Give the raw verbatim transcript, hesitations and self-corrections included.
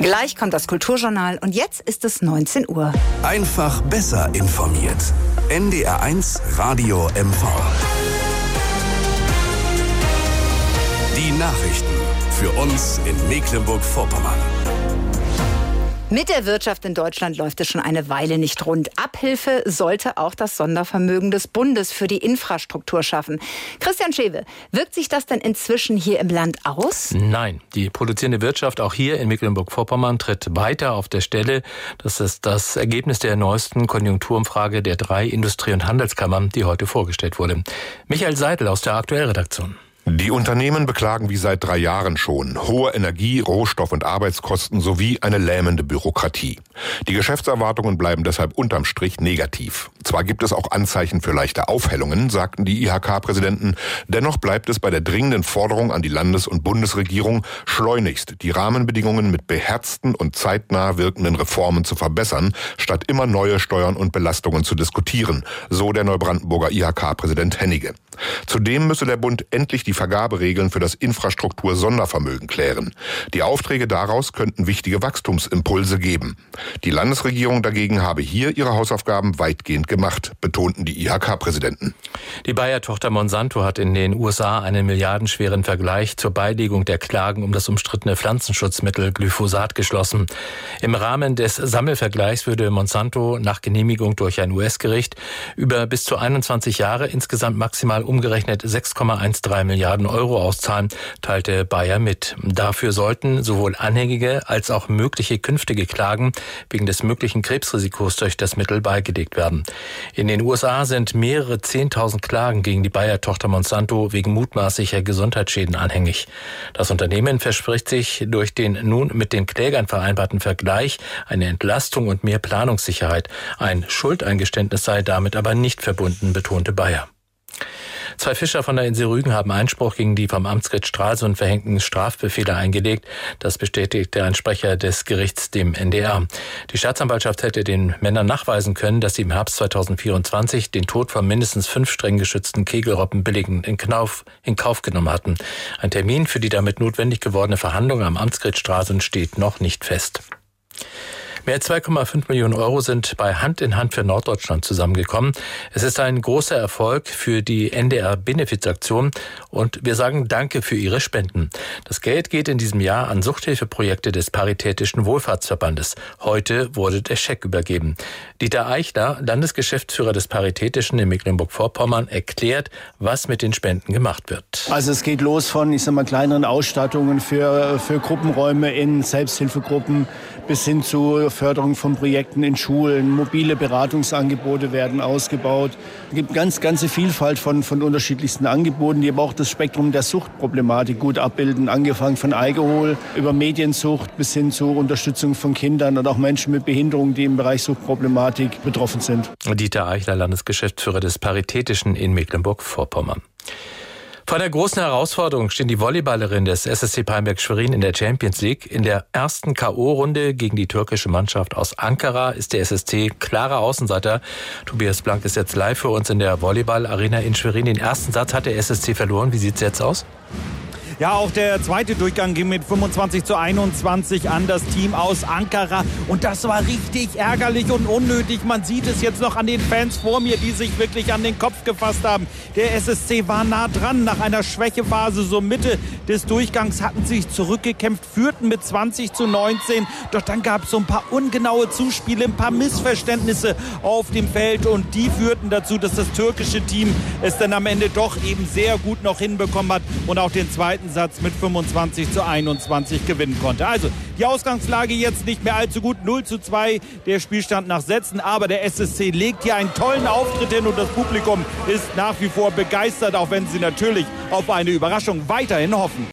Gleich kommt das Kulturjournal und jetzt ist es neunzehn Uhr. Einfach besser informiert. N D R eins Radio M V. Die Nachrichten für uns in Mecklenburg-Vorpommern. Mit der Wirtschaft in Deutschland läuft es schon eine Weile nicht rund. Abhilfe sollte auch das Sondervermögen des Bundes für die Infrastruktur schaffen. Christian Schewe, wirkt sich das denn inzwischen hier im Land aus? Nein, die produzierende Wirtschaft auch hier in Mecklenburg-Vorpommern tritt weiter auf der Stelle. Das ist das Ergebnis der neuesten Konjunkturumfrage der drei Industrie- und Handelskammern, die heute vorgestellt wurde. Michael Seidel aus der Aktuellredaktion. Die Unternehmen beklagen wie seit drei Jahren schon hohe Energie-, Rohstoff- und Arbeitskosten sowie eine lähmende Bürokratie. Die Geschäftserwartungen bleiben deshalb unterm Strich negativ. Zwar gibt es auch Anzeichen für leichte Aufhellungen, sagten die I H K-Präsidenten, dennoch bleibt es bei der dringenden Forderung an die Landes- und Bundesregierung, schleunigst die Rahmenbedingungen mit beherzten und zeitnah wirkenden Reformen zu verbessern, statt immer neue Steuern und Belastungen zu diskutieren, so der Neubrandenburger I H K-Präsident Hennige. Zudem müsse der Bund endlich die Vergaberegeln für das Infrastruktur-Sondervermögen klären. Die Aufträge daraus könnten wichtige Wachstumsimpulse geben. Die Landesregierung dagegen habe hier ihre Hausaufgaben weitgehend gemacht, betonten die I H K-Präsidenten. Die Bayer-Tochter Monsanto hat in den U S A einen milliardenschweren Vergleich zur Beilegung der Klagen um das umstrittene Pflanzenschutzmittel Glyphosat geschlossen. Im Rahmen des Sammelvergleichs würde Monsanto nach Genehmigung durch ein U S-Gericht über bis zu einundzwanzig Jahre insgesamt maximal umgerechnet sechs Komma dreizehn Milliarden Euro auszahlen, teilte Bayer mit. Dafür sollten sowohl anhängige als auch mögliche künftige Klagen wegen des möglichen Krebsrisikos durch das Mittel beigelegt werden. In den U S A sind mehrere Zehntausend Klagen gegen die Bayer-Tochter Monsanto wegen mutmaßlicher Gesundheitsschäden anhängig. Das Unternehmen verspricht sich durch den nun mit den Klägern vereinbarten Vergleich eine Entlastung und mehr Planungssicherheit. Ein Schuldeingeständnis sei damit aber nicht verbunden, betonte Bayer. Zwei Fischer von der Insel Rügen haben Einspruch gegen die vom Amtsgericht Stralsund verhängten Strafbefehle eingelegt. Das bestätigte ein Sprecher des Gerichts dem N D R. Die Staatsanwaltschaft hätte den Männern nachweisen können, dass sie im Herbst zweitausendvierundzwanzig den Tod von mindestens fünf streng geschützten Kegelrobbenbilligen in, Knauf, in Kauf genommen hatten. Ein Termin für die damit notwendig gewordene Verhandlung am Amtsgericht Stralsund steht noch nicht fest. Mehr als zwei Komma fünf Millionen Euro sind bei Hand in Hand für Norddeutschland zusammengekommen. Es ist ein großer Erfolg für die N D R-Benefizaktion und wir sagen Danke für Ihre Spenden. Das Geld geht in diesem Jahr an Suchthilfeprojekte des Paritätischen Wohlfahrtsverbandes. Heute wurde der Scheck übergeben. Dieter Eichler, Landesgeschäftsführer des Paritätischen in Mecklenburg-Vorpommern, erklärt, was mit den Spenden gemacht wird. Also es geht los von, ich sag mal, kleineren Ausstattungen für, für Gruppenräume in Selbsthilfegruppen bis hin zu Förderung von Projekten in Schulen. Mobile Beratungsangebote werden ausgebaut. Es gibt ganz, ganze Vielfalt von, von unterschiedlichsten Angeboten, die aber auch das Spektrum der Suchtproblematik gut abbilden. Angefangen von Alkohol über Mediensucht bis hin zu Unterstützung von Kindern und auch Menschen mit Behinderung, die im Bereich Suchtproblematik betroffen sind. Dieter Eichler, Landesgeschäftsführer des Paritätischen in Mecklenburg-Vorpommern. Vor der großen Herausforderung stehen die Volleyballerinnen des S S C Palmberg Schwerin in der Champions League. In der ersten K O-Runde gegen die türkische Mannschaft aus Ankara ist der S S C klarer Außenseiter. Tobias Blank ist jetzt live für uns in der Volleyball-Arena in Schwerin. Den ersten Satz hat der S S C verloren. Wie sieht's jetzt aus? Ja, auch der zweite Durchgang ging mit fünfundzwanzig zu einundzwanzig an das Team aus Ankara. Und das war richtig ärgerlich und unnötig. Man sieht es jetzt noch an den Fans vor mir, die sich wirklich an den Kopf gefasst haben. Der S S C war nah dran. Nach einer Schwächephase, so Mitte des Durchgangs, hatten sie sich zurückgekämpft, führten mit zwanzig zu neunzehn. Doch dann gab es so ein paar ungenaue Zuspiele, ein paar Missverständnisse auf dem Feld. Und die führten dazu, dass das türkische Team es dann am Ende doch eben sehr gut noch hinbekommen hat und auch den zweiten Satz mit fünfundzwanzig zu einundzwanzig gewinnen konnte. Also die Ausgangslage jetzt nicht mehr allzu gut. null zu zwei der Spielstand nach Sätzen. Aber der S S C legt hier einen tollen Auftritt hin und das Publikum ist nach wie vor begeistert, auch wenn sie natürlich auf eine Überraschung weiterhin hoffen.